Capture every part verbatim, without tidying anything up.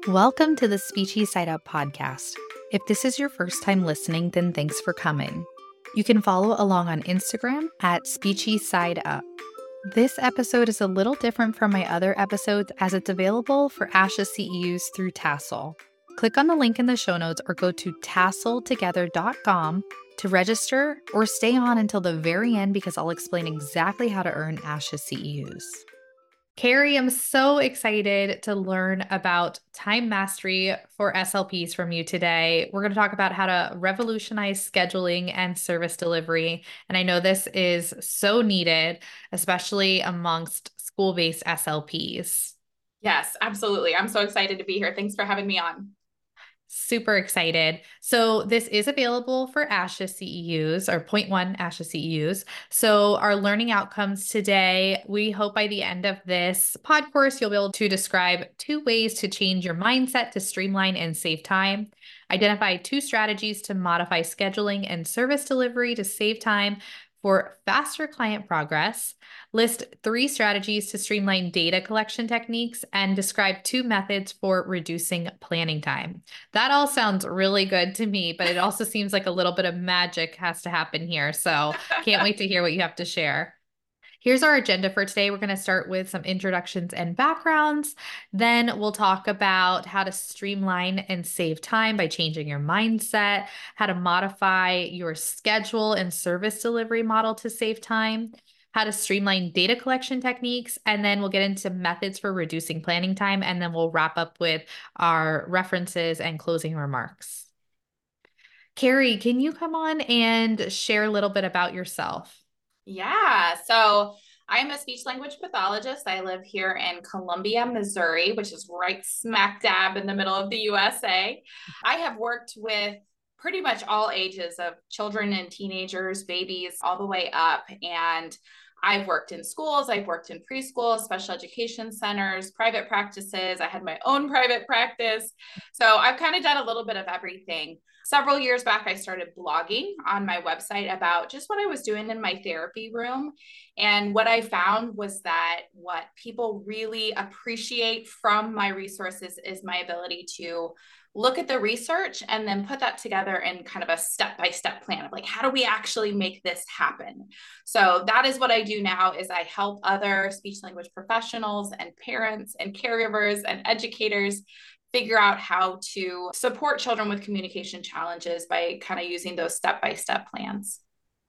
Welcome to the Speechy Side Up podcast. If this is your first time listening, then thanks for coming. You can follow along on Instagram at Speechy Side Up. This episode is a little different from my other episodes as it's available for ASHA C E Us through Tassel. Click on the link in the show notes or go to tassel together dot com to register or stay on until the very end because I'll explain exactly how to earn ASHA C E Us. Carrie, I'm so excited to learn about time mastery for S L Ps from you today. We're going to talk about how to revolutionize scheduling and service delivery. And I know this is so needed, especially amongst school-based S L Ps. Yes, absolutely. I'm so excited to be here. Thanks for having me on. Super excited. So this is available for ASHA C E Us or point one ASHA C E Us. So our learning outcomes today, we hope by the end of this pod course, you'll be able to describe two ways to change your mindset to streamline and save time, identify two strategies to modify scheduling and service delivery to save time for faster client progress, list three strategies to streamline data collection techniques, and describe two methods for reducing planning time. That all sounds really good to me, but it also seems like a little bit of magic has to happen here. So can't wait to hear what you have to share. Here's our agenda for today. We're going to start with some introductions and backgrounds. Then we'll talk about how to streamline and save time by changing your mindset, how to modify your schedule and service delivery model to save time, how to streamline data collection techniques, and then we'll get into methods for reducing planning time, and then we'll wrap up with our references and closing remarks. Carrie, can you come on and share a little bit about yourself? Yeah, so I'm a speech language pathologist. I live here in Columbia, Missouri, which is right smack dab in the middle of the U S A. I have worked with pretty much all ages of children and teenagers, babies, all the way up. And I've worked in schools, I've worked in preschool, special education centers, private practices. I had my own private practice. So I've kind of done a little bit of everything. Several years back, I started blogging on my website about just what I was doing in my therapy room. And what I found was that what people really appreciate from my resources is my ability to look at the research and then put that together in kind of a step-by-step plan of like, how do we actually make this happen? So that is what I do now is I help other speech language professionals and parents and caregivers and educators figure out how to support children with communication challenges by kind of using those step-by-step plans.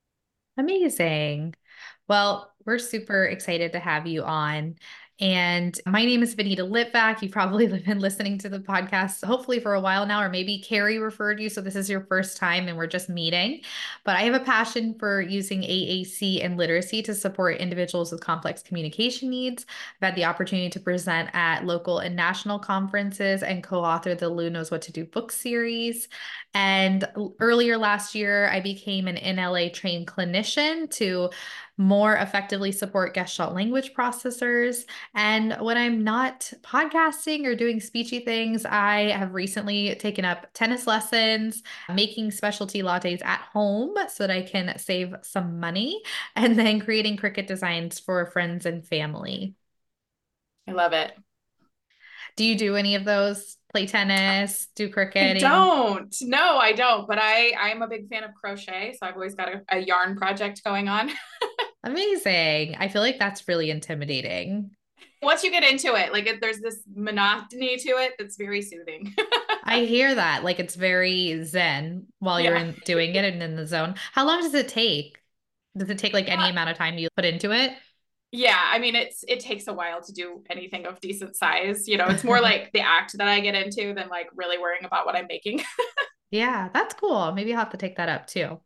Amazing. Well, we're super excited to have you on. And my name is Vanita Litvak. You've probably been listening to the podcast, hopefully for a while now, or maybe Carrie referred you. So this is your first time and we're just meeting. But I have a passion for using A A C and literacy to support individuals with complex communication needs. I've had the opportunity to present at local and national conferences and co-author the Lou Knows What to Do book series. And earlier last year, I became an N L A trained clinician to more effectively support Gestalt language processors. And when I'm not podcasting or doing speechy things, I have recently taken up tennis lessons, making specialty lattes at home so that I can save some money, and then creating Cricut designs for friends and family. I love it. Do you do any of those? Play tennis, do cricketing? I don't. No, I don't. But I, I'm a big fan of crochet. So I've always got a, a yarn project going on. Amazing. I feel like that's really intimidating. Once you get into it, like there's this monotony to it that's very soothing. I hear that. Like it's very zen while you're Yeah. in doing it and in the zone. How long does it take? Does it take like any Yeah. amount of time you put into it? Yeah, I mean it's it takes a while to do anything of decent size. You know, it's more like the act that I get into than like really worrying about what I'm making. Yeah, that's cool. Maybe I'll have to take that up too.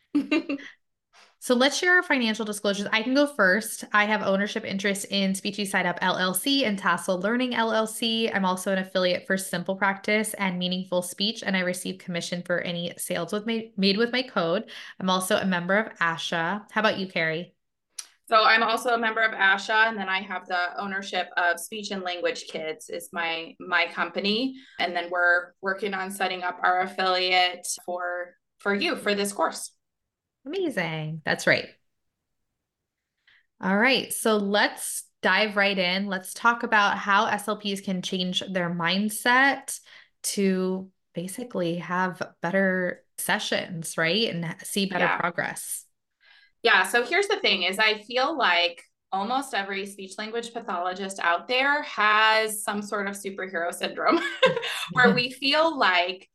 So let's share our financial disclosures. I can go first. I have ownership interest in Speechy Side Up L L C and Tassel Learning L L C. I'm also an affiliate for Simple Practice and Meaningful Speech, and I receive commission for any sales with my, made with my code. I'm also a member of ASHA. How about you, Carrie? So I'm also a member of ASHA, and then I have the ownership of Speech and Language Kids is my my company, and then we're working on setting up our affiliate for for you for this course. Amazing. That's right. All right. So let's dive right in. Let's talk about how S L Ps can change their mindset to basically have better sessions, right? And see better Yeah. progress. Yeah. So here's the thing is I feel like almost every speech language pathologist out there has some sort of superhero syndrome where we feel like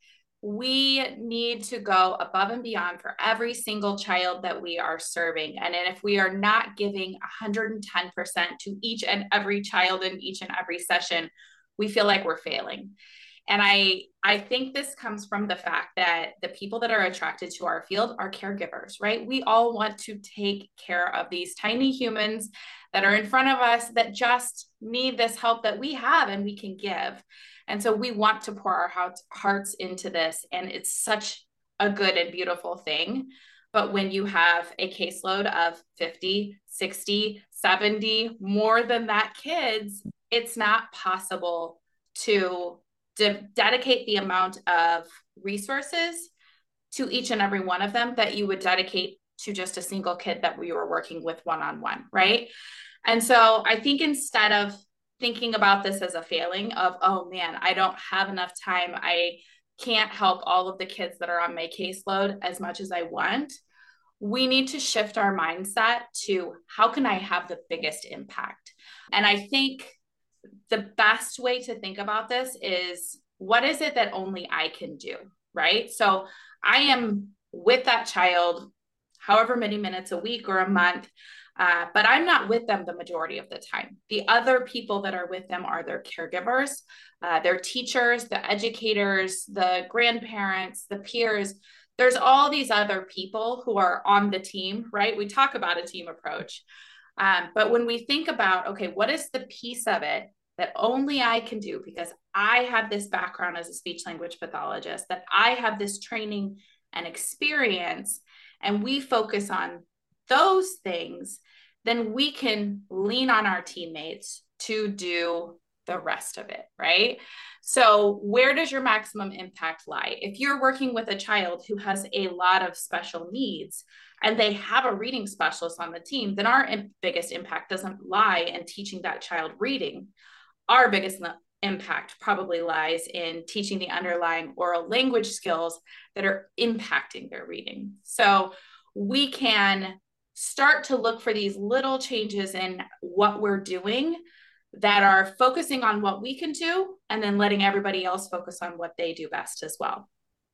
we need to go above and beyond for every single child that we are serving. And if we are not giving one hundred ten percent to each and every child in each and every session, we feel like we're failing. And I I think this comes from the fact that the people that are attracted to our field are caregivers, right? We all want to take care of these tiny humans that are in front of us that just need this help that we have and we can give. And so we want to pour our hearts into this. And it's such a good and beautiful thing. But when you have a caseload of fifty, sixty, seventy, more than that kids, it's not possible to de- dedicate the amount of resources to each and every one of them that you would dedicate to just a single kid that we were working with one-on-one, right? And so I think instead of thinking about this as a failing of, oh man, I don't have enough time, I can't help all of the kids that are on my caseload as much as I want, we need to shift our mindset to how can I have the biggest impact? And I think the best way to think about this is what is it that only I can do, right? So I am with that child however many minutes a week or a month, uh, but I'm not with them the majority of the time. The other people that are with them are their caregivers, uh, their teachers, the educators, the grandparents, the peers. There's all these other people who are on the team, right? We talk about a team approach. Um, but when we think about, okay, what is the piece of it that only I can do because I have this background as a speech language pathologist, that I have this training and experience, and we focus on those things, then we can lean on our teammates to do the rest of it, right? So where does your maximum impact lie? If you're working with a child who has a lot of special needs and they have a reading specialist on the team, then our biggest impact doesn't lie in teaching that child reading. Our biggest impact probably lies in teaching the underlying oral language skills that are impacting their reading. So we can start to look for these little changes in what we're doing that are focusing on what we can do and then letting everybody else focus on what they do best as well.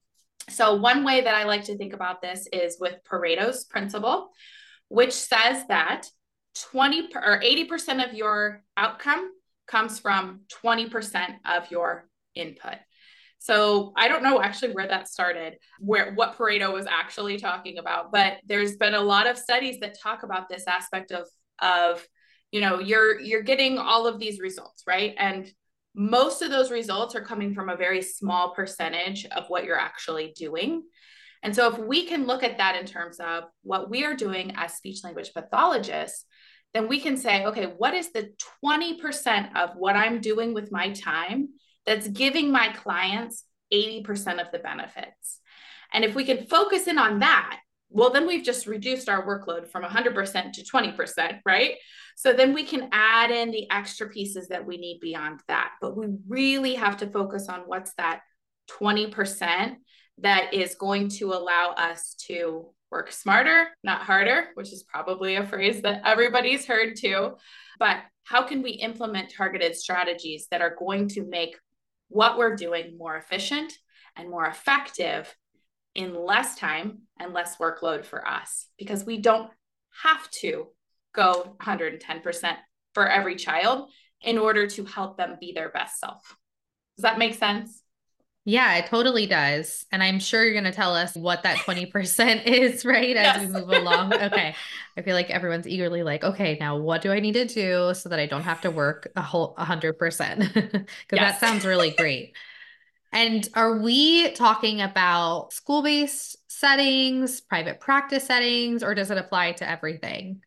So one way that I like to think about this is with Pareto's principle, which says that twenty or eighty percent of your outcome comes from twenty percent of your input. So I don't know actually where that started, where what Pareto was actually talking about, but there's been a lot of studies that talk about this aspect of, of, you know, you're, you're getting all of these results, right? And most of those results are coming from a very small percentage of what you're actually doing. And so if we can look at that in terms of what we are doing as speech language pathologists, then we can say, okay, what is the twenty percent of what I'm doing with my time that's giving my clients eighty percent of the benefits? And if we can focus in on that, well, then we've just reduced our workload from one hundred percent to twenty percent, right? So then we can add in the extra pieces that we need beyond that. But we really have to focus on what's that twenty percent that is going to allow us to work smarter, not harder, which is probably a phrase that everybody's heard too. But how can we implement targeted strategies that are going to make what we're doing more efficient and more effective in less time and less workload for us? Because we don't have to go one hundred ten percent for every child in order to help them be their best self. Does that make sense? Yeah, it totally does. And I'm sure you're going to tell us what that twenty percent is, right? As Yes. we move along. Okay. I feel like everyone's eagerly like, okay, now what do I need to do so that I don't have to work a whole one hundred percent? Because Yes. that sounds really great. And are we talking about school-based settings, private practice settings, or does it apply to everything?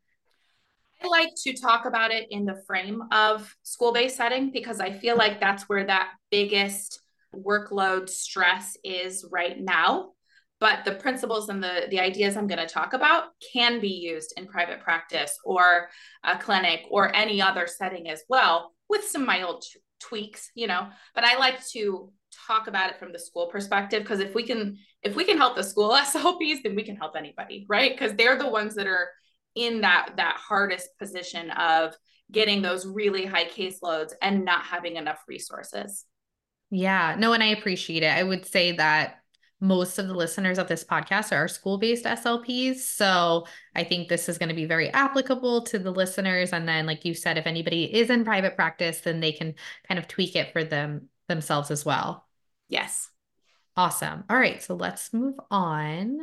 I like to talk about it in the frame of school-based setting because I feel like that's where that biggest workload stress is right now. but the principles and the, the ideas I'm going to talk about can be used in private practice or a clinic or any other setting as well, with some mild t- tweaks, you know, but I like to talk about it from the school perspective, because if we can, if we can help the school S L Ps, then we can help anybody, right? Because they're the ones that are in that, that hardest position of getting those really high caseloads and not having enough resources. Yeah, no, and I appreciate it. I would say that most of the listeners of this podcast are school-based S L Ps. So I think this is going to be very applicable to the listeners. And then, like you said, if anybody is in private practice, then they can kind of tweak it for them themselves as well. Yes. Awesome. All right, so let's move on.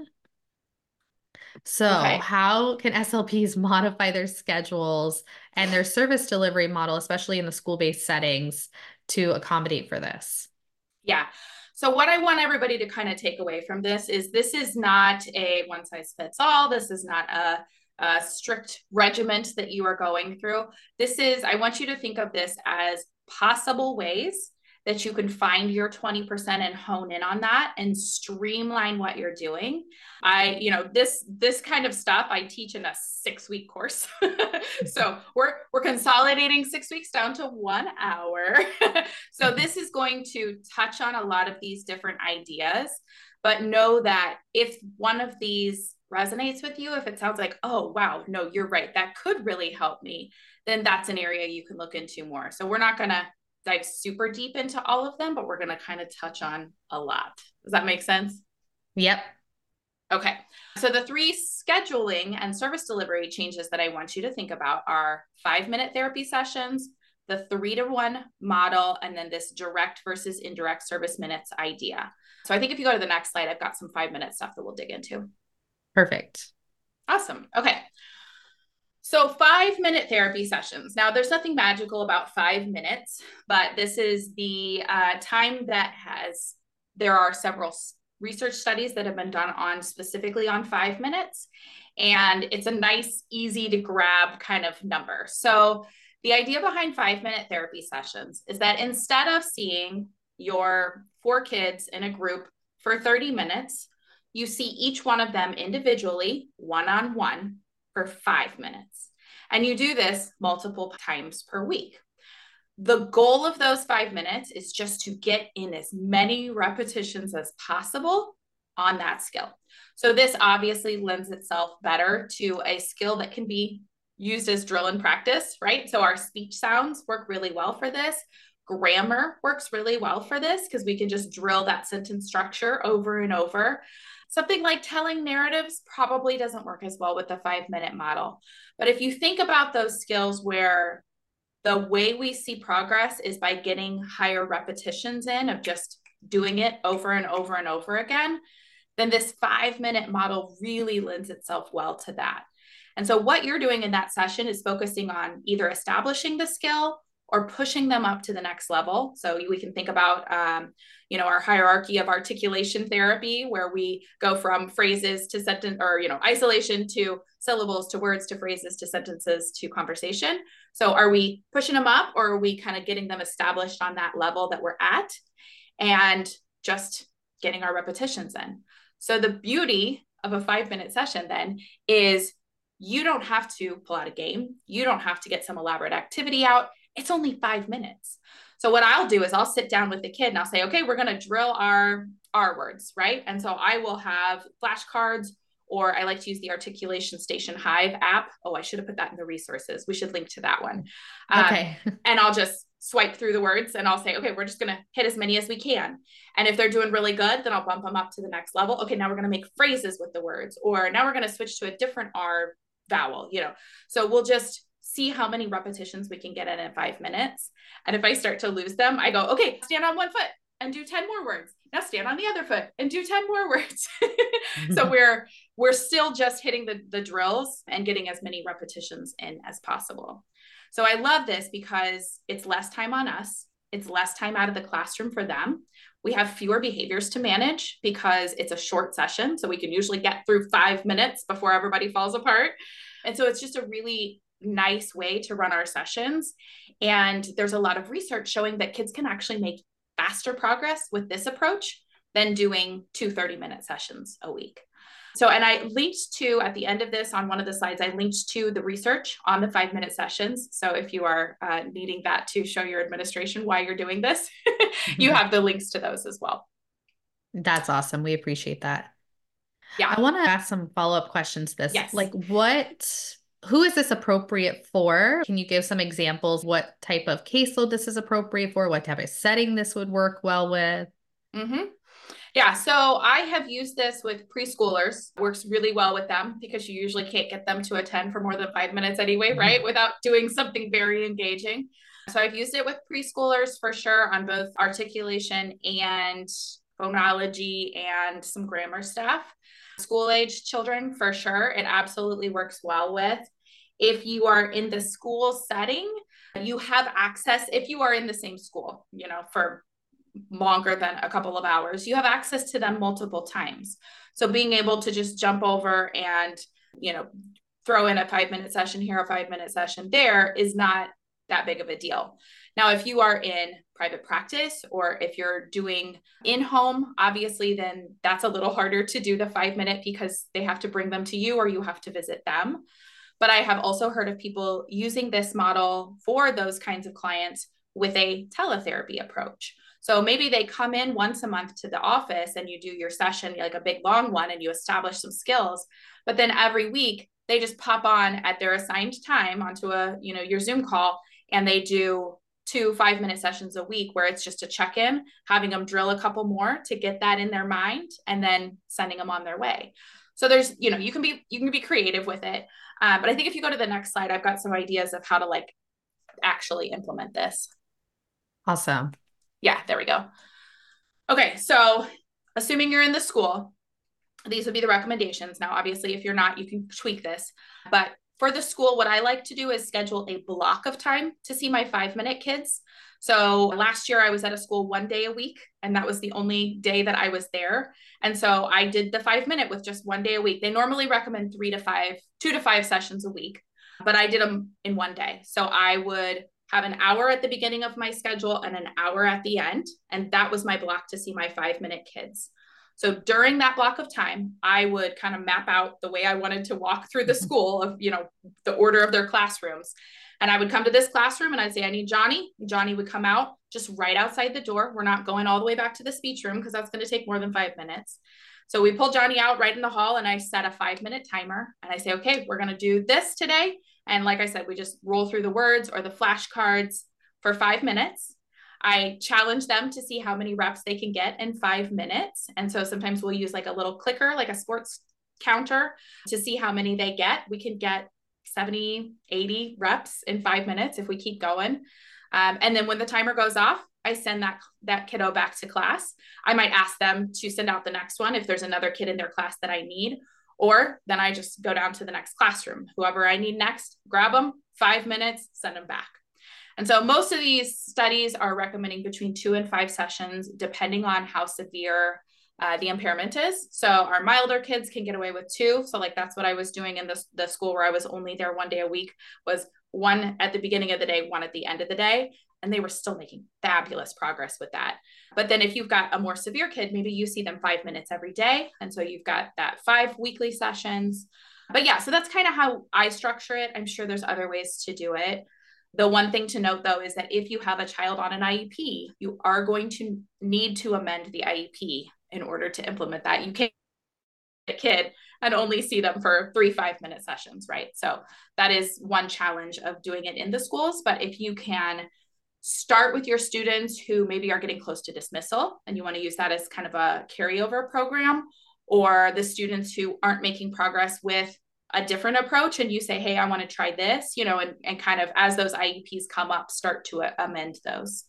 So, Okay. how can S L Ps modify their schedules and their service delivery model, especially in the school-based settings, to accommodate for this? Yeah. So what I want everybody to kind of take away from this is this is not a one size fits all. This is not a, a strict regiment that you are going through. This is, I want you to think of this as possible ways that you can find your twenty percent and hone in on that and streamline what you're doing. I, you know, this, this kind of stuff I teach in a six week course. So we're, we're consolidating six weeks down to one hour. So this is going to touch on a lot of these different ideas, but know that if one of these resonates with you, if it sounds like, oh, wow, no, you're right, that could really help me, then that's an area you can look into more. So we're not going to dive super deep into all of them, but we're going to kind of touch on a lot. Does that make sense? Yep. Okay. So the three scheduling and service delivery changes that I want you to think about are five minute therapy sessions, the three to one model, and then this direct versus indirect service minutes idea. So I think if you go to the next slide, I've got some five minute stuff that we'll dig into. Perfect. Awesome. Okay. So five minute therapy sessions. Now there's nothing magical about five minutes, but this is the uh, time that has, there are several research studies that have been done on specifically on five minutes. And it's a nice, easy to grab kind of number. So the idea behind five minute therapy sessions is that instead of seeing your four kids in a group for thirty minutes, you see each one of them individually, one-on-one, for five minutes. And you do this multiple times per week. The goal of those five minutes is just to get in as many repetitions as possible on that skill. So this obviously lends itself better to a skill that can be used as drill and practice, right? So our speech sounds work really well for this. Grammar works really well for this because we can just drill that sentence structure over and over. Something like telling narratives probably doesn't work as well with the five minute model. But if you think about those skills where the way we see progress is by getting higher repetitions in of just doing it over and over and over again, then this five minute model really lends itself well to that. And so what you're doing in that session is focusing on either establishing the skill or pushing them up to the next level. So we can think about, um, you know, our hierarchy of articulation therapy, where we go from phrases to sentence, or, you know, isolation to syllables to words to phrases to sentences to conversation. So are we pushing them up, or are we kind of getting them established on that level that we're at and just getting our repetitions in? So the beauty of a five minute session then is you don't have to pull out a game. You don't have to get some elaborate activity out. It's only five minutes. So what I'll do is I'll sit down with the kid and I'll say, okay, we're going to drill our R words, right? And so I will have flashcards, or I like to use the Articulation Station Hive app. Oh, I should have put that in the resources. We should link to that one. Okay. Um, and I'll just swipe through the words and I'll say, okay, we're just going to hit as many as we can. And if they're doing really good, then I'll bump them up to the next level. Okay, now we're going to make phrases with the words, or now we're going to switch to a different R vowel, you know. So we'll just see how many repetitions we can get in in five minutes. And if I start to lose them, I go, okay, stand on one foot and do ten more words. Now stand on the other foot and do ten more words. So we're we're still just hitting the, the drills and getting as many repetitions in as possible. So I love this because it's less time on us. It's less time out of the classroom for them. We have fewer behaviors to manage because it's a short session. So we can usually get through five minutes before everybody falls apart. And so it's just a really nice way to run our sessions. And there's a lot of research showing that kids can actually make faster progress with this approach than doing two thirty minute sessions a week. So, and I linked to, at the end of this on one of the slides, I linked to the research on the five minute sessions. So if you are uh, needing that to show your administration why you're doing this, you have the links to those as well. That's awesome. We appreciate that. Yeah. I want to ask some follow-up questions to this. Yes. Like what, who is this appropriate for? Can you give some examples? What type of caseload this is appropriate for? What type of setting this would work well with? Mm-hmm. Yeah, so I have used this with preschoolers. It works really well with them because you usually can't get them to attend for more than five minutes anyway, right? Without doing something very engaging. So I've used it with preschoolers for sure on both articulation and phonology and some grammar stuff. School age children for sure, it absolutely works well with. If you are in the school setting, you have access, if you are in the same school, you know, for longer than a couple of hours, you have access to them multiple times. So being able to just jump over and, you know, throw in a five minute session here, a five minute session there is not that big of a deal. Now, if you are in private practice or if you're doing in-home, obviously, then that's a little harder to do the five minute because they have to bring them to you or you have to visit them. But I have also heard of people using this model for those kinds of clients with a teletherapy approach. So maybe they come in once a month to the office and you do your session, like a big long one, and you establish some skills. But then every week they just pop on at their assigned time onto a, you know, your Zoom call, and they do two five minute sessions a week where it's just a check-in, having them drill a couple more to get that in their mind and then sending them on their way. So there's, you know, you can be, you can be creative with it. Uh, but I think if you go to the next slide, I've got some ideas of how to like actually implement this. Awesome. Yeah, there we go. Okay, so assuming you're in the school, these would be the recommendations. Now, obviously, if you're not, you can tweak this. But for the school, what I like to do is schedule a block of time to see my five minute kids. So last year I was at a school one day a week, and that was the only day that I was there. And so I did the five minute with just one day a week. They normally recommend three to five, two to five sessions a week, but I did them in one day. So I would have an hour at the beginning of my schedule and an hour at the end. And that was my block to see my five minute kids. So during that block of time, I would kind of map out the way I wanted to walk through the school of, you know, the order of their classrooms. And I would come to this classroom and I'd say, I need Johnny. Johnny would come out just right outside the door. We're not going all the way back to the speech room because that's going to take more than five minutes. So we pull Johnny out right in the hall and I set a five minute timer and I say, okay, we're going to do this today. And like I said, we just roll through the words or the flashcards for five minutes. I challenge them to see how many reps they can get in five minutes. And so sometimes we'll use like a little clicker, like a sports counter to see how many they get. We can get seventy, eighty reps in five minutes if we keep going. Um, and then when the timer goes off, I send that, that kiddo back to class. I might ask them to send out the next one if there's another kid in their class that I need, or then I just go down to the next classroom. Whoever I need next, grab them, five minutes, send them back. And so most of these studies are recommending between two and five sessions, depending on how severe uh, the impairment is. So our milder kids can get away with two. So like that's what I was doing in the, the school where I was only there one day a week, was one at the beginning of the day, one at the end of the day. And they were still making fabulous progress with that. But then if you've got a more severe kid, maybe you see them five minutes every day. And so you've got that five weekly sessions. But yeah, so that's kind of how I structure it. I'm sure there's other ways to do it. The one thing to note, though, is that if you have a child on an I E P, you are going to need to amend the I E P in order to implement that. You can't get a kid and only see them for three five-minute sessions, right? So that is one challenge of doing it in the schools. But if you can start with your students who maybe are getting close to dismissal, and you want to use that as kind of a carryover program, or the students who aren't making progress with a different approach, and you say, hey, I want to try this, you know, and, and kind of as those I E Ps come up, start to uh, amend those.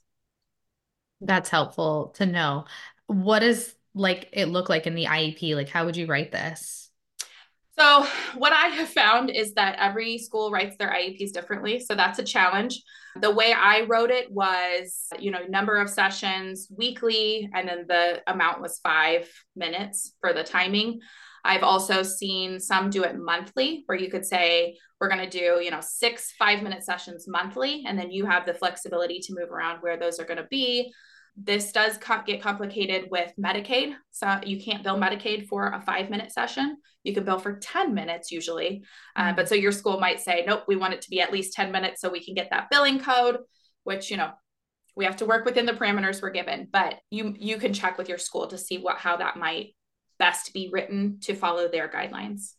That's helpful to know. What does like it look like in the I E P? Like, how would you write this? So what I have found is that every school writes their I E Ps differently. So that's a challenge. The way I wrote it was, you know, number of sessions weekly, and then the amount was five minutes for the timing. I've also seen some do it monthly, where you could say, we're going to do, you know, six five minute sessions monthly. And then you have the flexibility to move around where those are going to be. This does co- get complicated with Medicaid. So you can't bill Medicaid for a five minute session. You can bill for ten minutes usually. Uh, but so your school might say, nope, we want it to be at least ten minutes so we can get that billing code, which, you know, we have to work within the parameters we're given, but you, you can check with your school to see what, how that might best be written to follow their guidelines.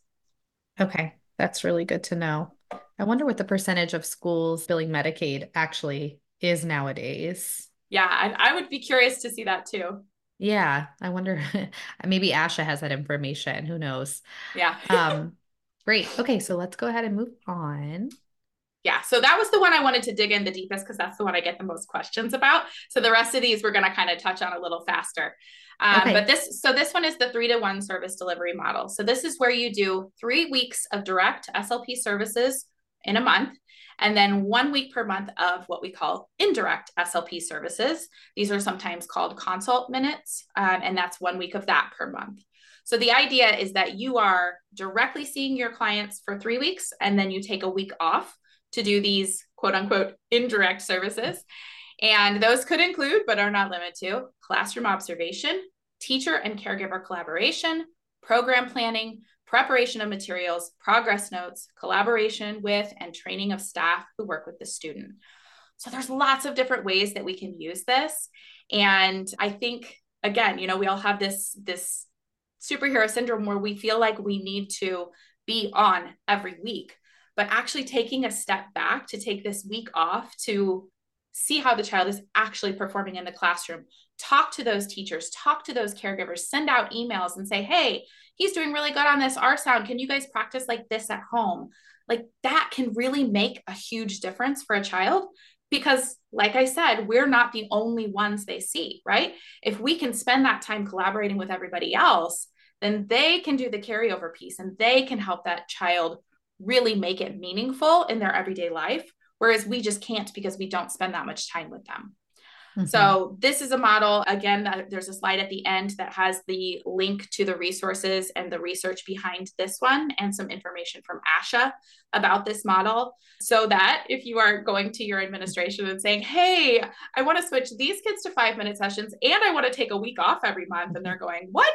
Okay, that's really good to know. I wonder what the percentage of schools billing Medicaid actually is nowadays. Yeah, I, I would be curious to see that too. Yeah, I wonder. Maybe Asha has that information. Who knows? Yeah. Um, great. Okay, so let's go ahead and move on. Yeah, so that was the one I wanted to dig in the deepest because that's the one I get the most questions about. So the rest of these we're going to kind of touch on a little faster. Um, Okay. But this, so this one is the three to one service delivery model. So this is where you do three weeks of direct S L P services in a month, and then one week per month of what we call indirect S L P services. These are sometimes called consult minutes, um, and that's one week of that per month. So the idea is that you are directly seeing your clients for three weeks, and then you take a week off to do these quote unquote indirect services. And those could include, but are not limited to, classroom observation, teacher and caregiver collaboration, program planning, preparation of materials, progress notes, collaboration with, and training of staff who work with the student. So there's lots of different ways that we can use this. And I think, again, you know, we all have this, this superhero syndrome where we feel like we need to be on every week. But actually taking a step back to take this week off to see how the child is actually performing in the classroom, talk to those teachers, talk to those caregivers, send out emails and say, hey, he's doing really good on this R sound. Can you guys practice like this at home? Like that can really make a huge difference for a child because, like I said, we're not the only ones they see, right? If we can spend that time collaborating with everybody else, then they can do the carryover piece and they can help that child really make it meaningful in their everyday life, whereas we just can't because we don't spend that much time with them. Mm-hmm. So this is a model, again, there's a slide at the end that has the link to the resources and the research behind this one and some information from Asha about this model, so that if you are going to your administration and saying, hey, I want to switch these kids to five minute sessions and I want to take a week off every month, and they're going, what?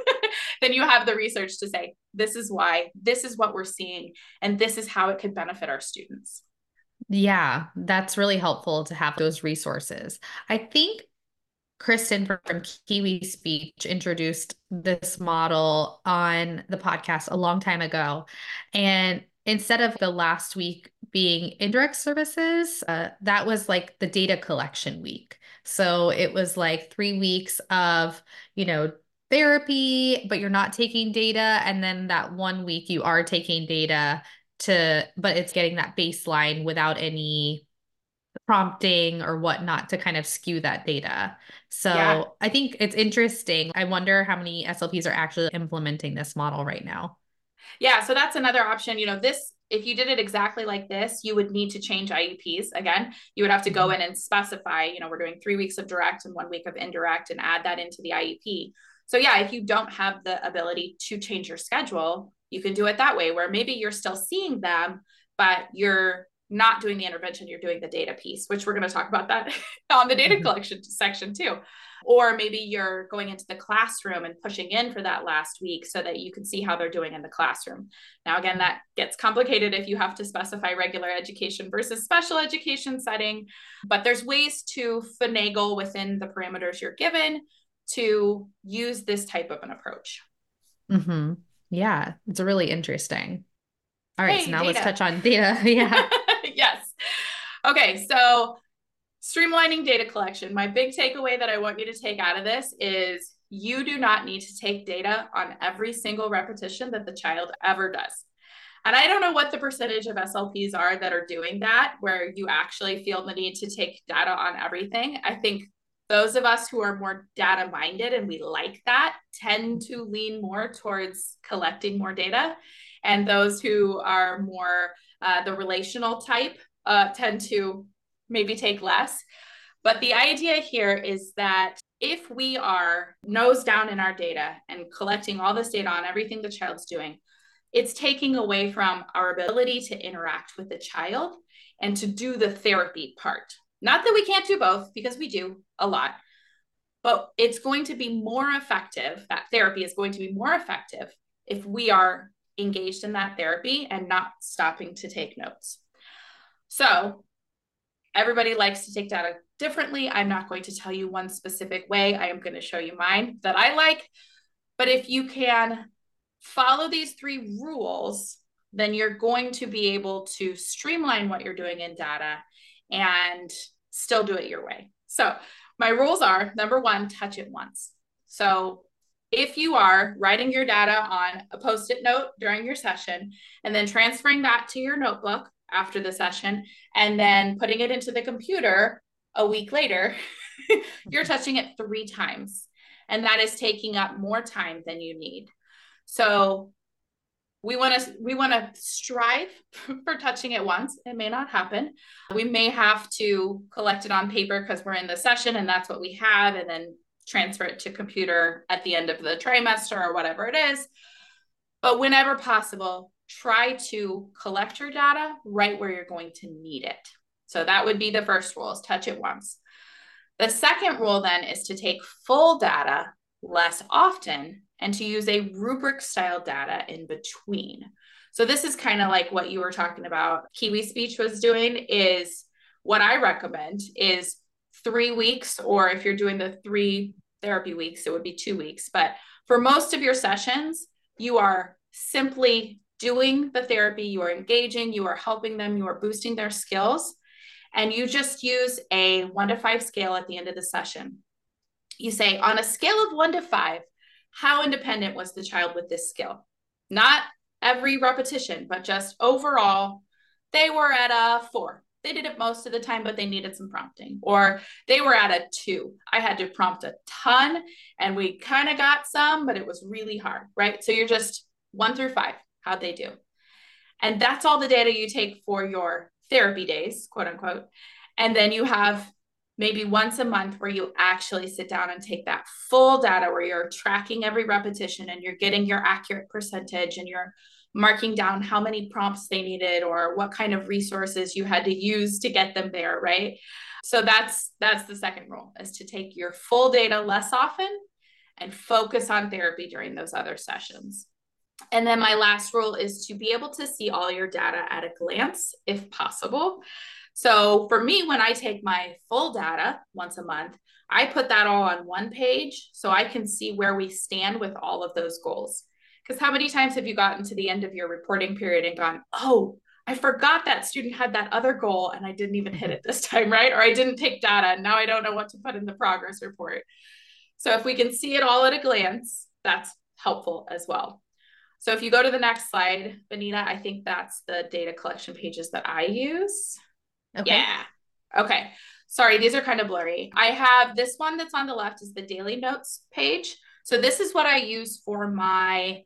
Then you have the research to say, this is why, this is what we're seeing, and this is how it could benefit our students. Yeah, that's really helpful to have those resources. I think Kristen from Kiwi Speech introduced this model on the podcast a long time ago. And instead of the last week being indirect services, uh, that was like the data collection week. So it was like three weeks of, you know, therapy, but you're not taking data. And then that one week you are taking data to, but it's getting that baseline without any prompting or whatnot to kind of skew that data. So yeah. I think it's interesting. I wonder how many S L Ps are actually implementing this model right now. Yeah, so that's another option. You know, this, if you did it exactly like this, you would need to change I E Ps. Again, you would have to go in and specify, you know, we're doing three weeks of direct and one week of indirect and add that into the I E P. So yeah, if you don't have the ability to change your schedule, you can do it that way, where maybe you're still seeing them, but you're not doing the intervention, you're doing the data piece, which we're going to talk about that on the data collection section too. Or maybe you're going into the classroom and pushing in for that last week so that you can see how they're doing in the classroom. Now, again, that gets complicated if you have to specify regular education versus special education setting, but there's ways to finagle within the parameters you're given to use this type of an approach. Mm-hmm. Yeah, it's really interesting. All right, hey, so now data. let's touch on data. Yeah. Yes. Okay, so streamlining data collection. My big takeaway that I want you to take out of this is you do not need to take data on every single repetition that the child ever does. And I don't know what the percentage of S L Ps are that are doing that, where you actually feel the need to take data on everything. I think those of us who are more data minded and we like that tend to lean more towards collecting more data. And those who are more uh, the relational type uh, tend to maybe take less. But the idea here is that if we are nose down in our data and collecting all this data on everything the child's doing, it's taking away from our ability to interact with the child and to do the therapy part. Not that we can't do both, because we do a lot, But it's going to be more effective. That therapy is going to be more effective if we are engaged in that therapy and not stopping to take notes. So everybody likes to take data differently. I'm not going to tell you one specific way. I am going to show you mine that I like. But if you can follow these three rules, then you're going to be able to streamline what you're doing in data and still do it your way. So my rules are, number one, touch it once. So if you are writing your data on a Post-it note during your session and then transferring that to your notebook after the session and then putting it into the computer a week later, you're touching it three times. And that is taking up more time than you need. So we want to we want to strive for touching it once. It may not happen. We may have to collect it on paper because we're in the session and that's what we have, and then transfer it to computer at the end of the trimester or whatever it is. But whenever possible, try to collect your data right where you're going to need it. So that would be the first rule, is touch it once. The second rule then is to take full data less often and to use a rubric style data in between. So this is kind of like what you were talking about, Kiwi Speech was doing, is what I recommend is three weeks, or if you're doing the three therapy weeks, it would be two weeks. But for most of your sessions, you are simply doing the therapy, you are engaging, you are helping them, you are boosting their skills. And you just use a one to five scale at the end of the session. You say, on a scale of one to five, how independent was the child with this skill? Not every repetition, but just overall, they were at a four. They did it most of the time, but they needed some prompting. Or they were at a two. I had to prompt a ton and we kind of got some, but it was really hard, right? So you're just one through five, how'd they do? And that's all the data you take for your therapy days, quote unquote. And then you have maybe once a month where you actually sit down and take that full data where you're tracking every repetition and you're getting your accurate percentage and you're marking down how many prompts they needed or what kind of resources you had to use to get them there, right? So that's that's the second rule, is to take your full data less often and focus on therapy during those other sessions. And then my last rule is to be able to see all your data at a glance, if possible. So for me, when I take my full data once a month, I put that all on one page so I can see where we stand with all of those goals. Because how many times have you gotten to the end of your reporting period and gone, oh, I forgot that student had that other goal and I didn't even hit it this time, right? Or I didn't take data and now I don't know what to put in the progress report. So if we can see it all at a glance, that's helpful as well. So if you go to the next slide, Benita, I think that's the data collection pages that I use. Okay. Yeah. Okay. Sorry, these are kind of blurry. I have this one that's on the left is the daily notes page. So this is what I use for my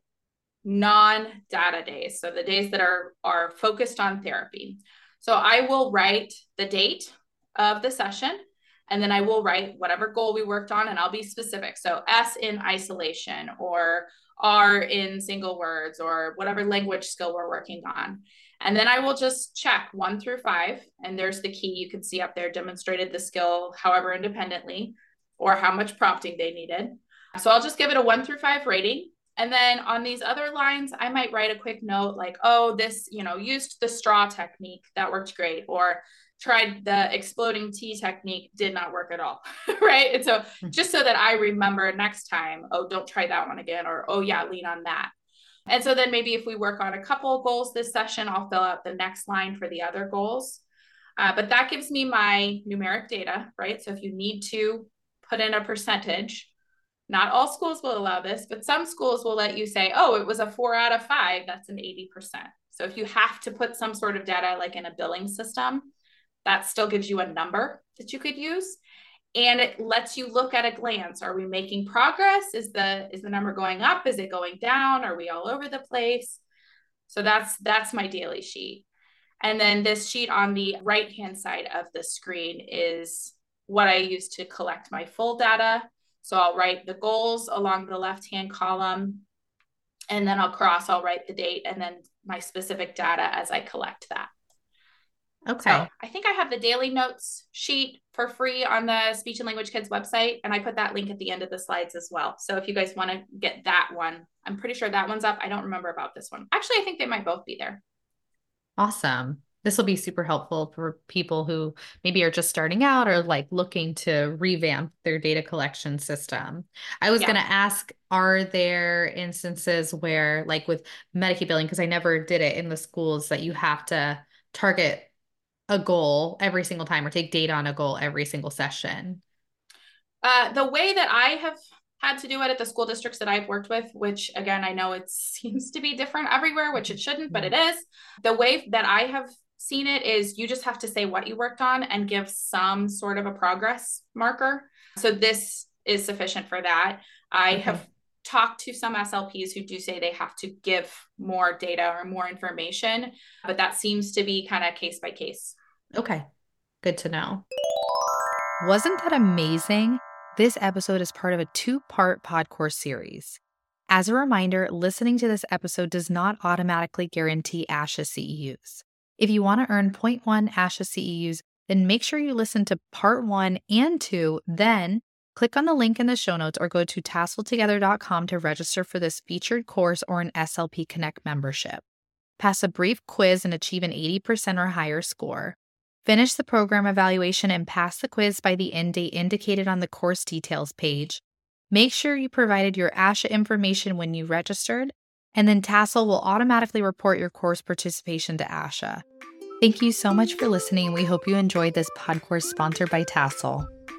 non-data days. So the days that are, are focused on therapy. So I will write the date of the session, and then I will write whatever goal we worked on, and I'll be specific. So S in isolation, or R in single words, or whatever language skill we're working on. And then I will just check one through five. And there's the key you can see up there, demonstrated the skill, however independently, or how much prompting they needed. So I'll just give it a one through five rating. And then on these other lines, I might write a quick note like, oh, this, you know, used the straw technique. That worked great. Or tried the exploding tea technique, did not work at all. Right. And so just so that I remember next time, oh, don't try that one again. Or, oh yeah, lean on that. And so then maybe if we work on a couple of goals this session, I'll fill out the next line for the other goals. Uh, but that gives me my numeric data, right? So if you need to put in a percentage, not all schools will allow this, but some schools will let you say, oh, it was a four out of five, that's an eighty percent. So if you have to put some sort of data like in a billing system, that still gives you a number that you could use. And it lets you look at a glance. Are we making progress? Is the, is the number going up? Is it going down? Are we all over the place? So that's, that's my daily sheet. And then this sheet on the right-hand side of the screen is what I use to collect my full data. So I'll write the goals along the left-hand column, and then I'll cross, I'll write the date and then my specific data as I collect that. Okay. So I think I have the daily notes sheet for free on the Speech and Language Kids website. And I put that link at the end of the slides as well. So if you guys want to get that one, I'm pretty sure that one's up. I don't remember about this one. Actually, I think they might both be there. Awesome. This will be super helpful for people who maybe are just starting out or like looking to revamp their data collection system. I was Yeah. going to ask, are there instances where, like with Medicaid billing, because I never did it in the schools, that you have to target a goal every single time or take data on a goal every single session? Uh, the way that I have had to do it at the school districts that I've worked with, which again, I know it seems to be different everywhere, which it shouldn't, but it is. The way that I have seen it is you just have to say what you worked on and give some sort of a progress marker. So this is sufficient for that. I okay. have talked to some S L Ps who do say they have to give more data or more information, but that seems to be kind of case by case. Okay, good to know. Wasn't that amazing? This episode is part of a two-part PodCourse series. As a reminder, listening to this episode does not automatically guarantee ASHA C E Us. If you want to earn point one ASHA C E Us, then make sure you listen to part one and two, then click on the link in the show notes or go to tassel together dot com to register for this featured course or an S L P Connect membership. Pass a brief quiz and achieve an eighty percent or higher score. Finish the program evaluation and pass the quiz by the end date indicated on the course details page. Make sure you provided your ASHA information when you registered, and then Tassel will automatically report your course participation to ASHA. Thank you so much for listening. We hope you enjoyed this PodCourse sponsored by Tassel.